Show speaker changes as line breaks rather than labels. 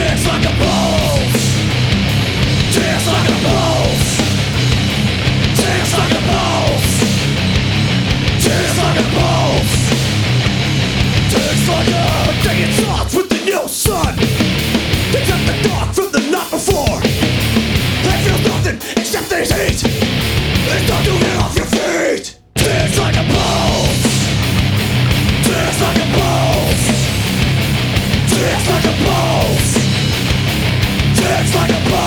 like a pulse. Ticks like a pulse. Ticks like a pulse. Ticks like a pulse. Ticks like a day it starts with the new sun. Picks up the dark from the night before. It feels nothing except this heat. It's time to get off your feet. Ticks like a pulse. Ticks like a pulse. Ticks like a pulse. Ticks like a pulse.